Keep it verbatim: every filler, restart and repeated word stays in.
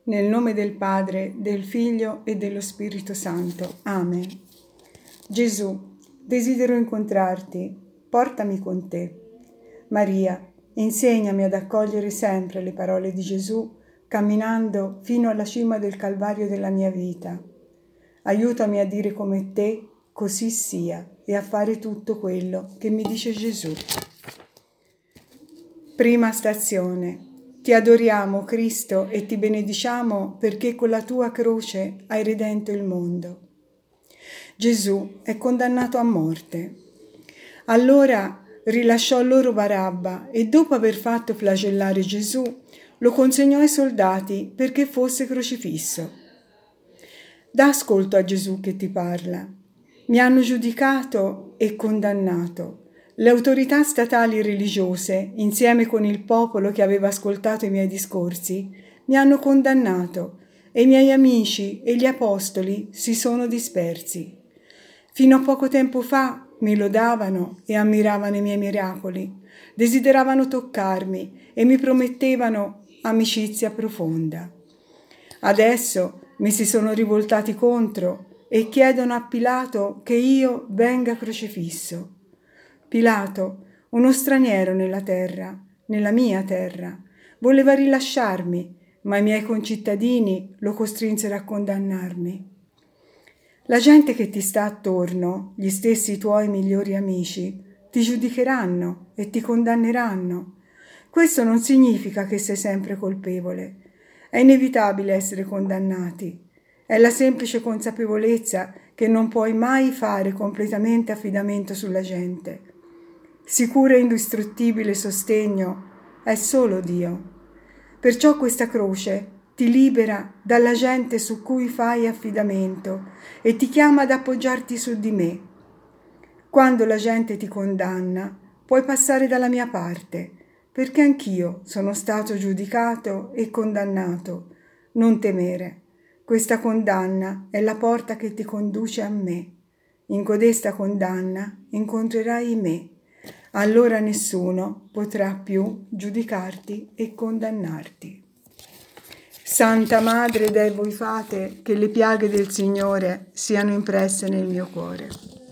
Nel nome del Padre, del Figlio e dello Spirito Santo. Amen. Gesù, desidero incontrarti, portami con te. Maria, insegnami ad accogliere sempre le parole di Gesù, camminando fino alla cima del Calvario della mia vita. Aiutami a dire come te, così sia, e a fare tutto quello che mi dice Gesù. Prima stazione. Ti adoriamo, Cristo, e ti benediciamo perché con la tua croce hai redento il mondo. Gesù è condannato a morte. Allora rilasciò loro Barabba e dopo aver fatto flagellare Gesù, lo consegnò ai soldati perché fosse crocifisso. Dà ascolto a Gesù che ti parla. Mi hanno giudicato e condannato. Le autorità statali e religiose, insieme con il popolo che aveva ascoltato i miei discorsi, mi hanno condannato e i miei amici e gli apostoli si sono dispersi. Fino a poco tempo fa mi lodavano e ammiravano i miei miracoli, desideravano toccarmi e mi promettevano amicizia profonda. Adesso mi si sono rivoltati contro e chiedono a Pilato che io venga crocifisso. Pilato, uno straniero nella terra, nella mia terra, voleva rilasciarmi, ma i miei concittadini lo costrinsero a condannarmi. La gente che ti sta attorno, gli stessi tuoi migliori amici, ti giudicheranno e ti condanneranno. Questo non significa che sei sempre colpevole. È inevitabile essere condannati. È la semplice consapevolezza che non puoi mai fare completamente affidamento sulla gente. Sicuro e indistruttibile sostegno è solo Dio. Perciò questa croce ti libera dalla gente su cui fai affidamento e ti chiama ad appoggiarti su di me. Quando la gente ti condanna, puoi passare dalla mia parte, perché anch'io sono stato giudicato e condannato. Non temere. Questa condanna è la porta che ti conduce a me. In codesta condanna incontrerai me. Allora nessuno potrà più giudicarti e condannarti. Santa Madre, dai voi fate che le piaghe del Signore siano impresse nel mio cuore.